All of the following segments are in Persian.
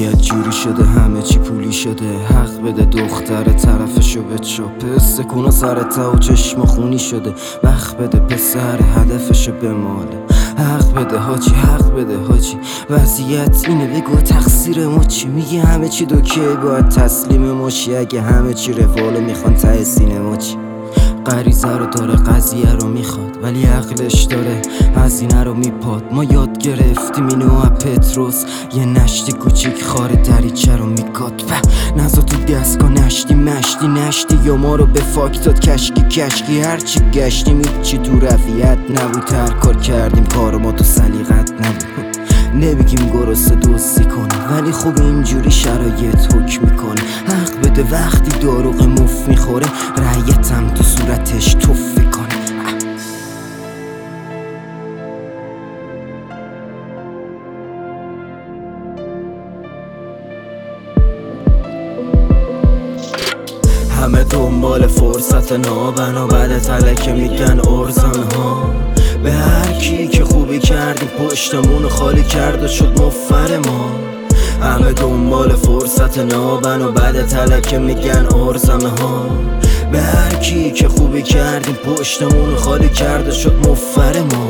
یه جوری شده همه چی پولی شده، حق بده دختر طرفشو به چاپه، سکونا سرتا و چشم خونی شده، وقت بده پسر هدفشو به ماله، حق بده حاجی، حق بده حاجی، وضعیت اینه بگو تقصیر ما چی؟ میگه همه چی دوکیه باید تسلیم ماشی، اگه همه چی روالو میخوان ته سینه ما چی؟ غریزه رو داره قضیه رو میخواد ولی عقلش داره هزینه رو میپاد. ما یاد گرفتیم اینو از پتروس، یه نشتی کوچیک خاره دریچه رو میکاد و نزا تو دستگاه نشتی یا ما رو به فاک داد کشکی هرچی گشتیم هیچی تو رویت نبود، هر کار کردیم کار ما تو سلیقت نبود. نمیگیم گرسه دوستی کنه ولی خوب اینجوری شرایط حکم میکنه، حق بده وقتی داروغ مف میخوره رعیتم تو صورتش توف کنه. همه دنبال فرصت نابن و بعد تلکه میگن ارزن ها، به هر کی که خوبی کردیم پشتمون خالی کرد و شد مفر ما. همه دنبال فرصت نابن و بعد تلکه میگن ارزن ها، به هر کی که خوبی کردیم پشتمون خالی کرد و شد مفر ما.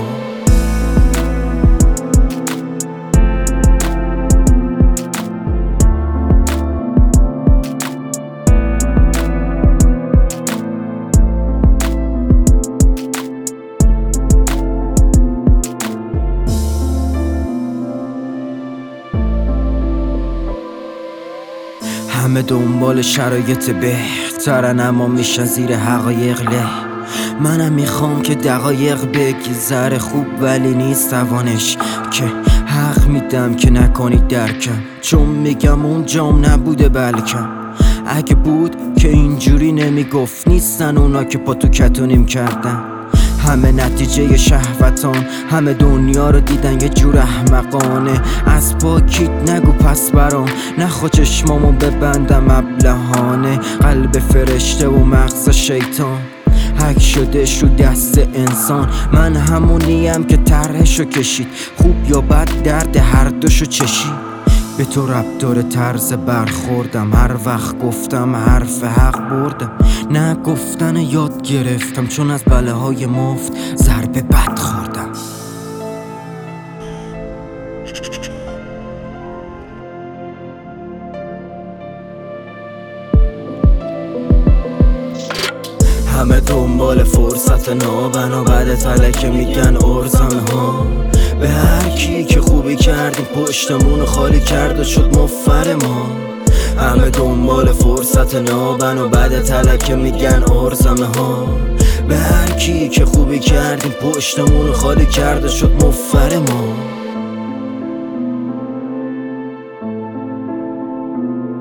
همه دنبال شرایط بهترن اما میشن زیر حقایق له. منم میخوام که دقایق بگذره خوب ولی نیست توانش، که حق میدم که نکنید درکم چون میگم اونجام نبوده بلکم. اگه بود که اینجوری نمیگفت، نیستن اونا که پا تو کتونیم کردن. همه نتیجه شهوتان، همه دنیا رو دیدن یه جور احمقانه، از پاکیت نگو پس برام نخوا چشمامو ببندم ابلهانه. قلب فرشته و مغز شیطان حک شده شو دست انسان، من همونیم که طرحشو کشید، خوب یا بد درد هر دوشو چشید. به تو رب داره طرز برخوردم، هر وقت گفتم حرف حق بردم، نه گفتن یاد گرفتم چون از بله های مفت ضربه بد خوردم. همه دنبال فرصت نابن و بعد تلکه میگن ارزن ها، به هر کی که خوبی کردیم پشتمون خالی کرد و شد مفر ما. همه دنبال فرصت نابن و بعد تلکه میگن ارزن ها، به هر کی که خوبی کردیم پشتمون خالی کرد و شد مفر ما.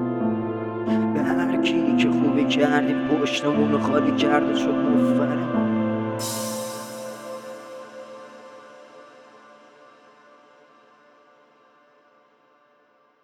به هر کی که خوبی کردیم پشتمون خالی کرد و شد مفر ما.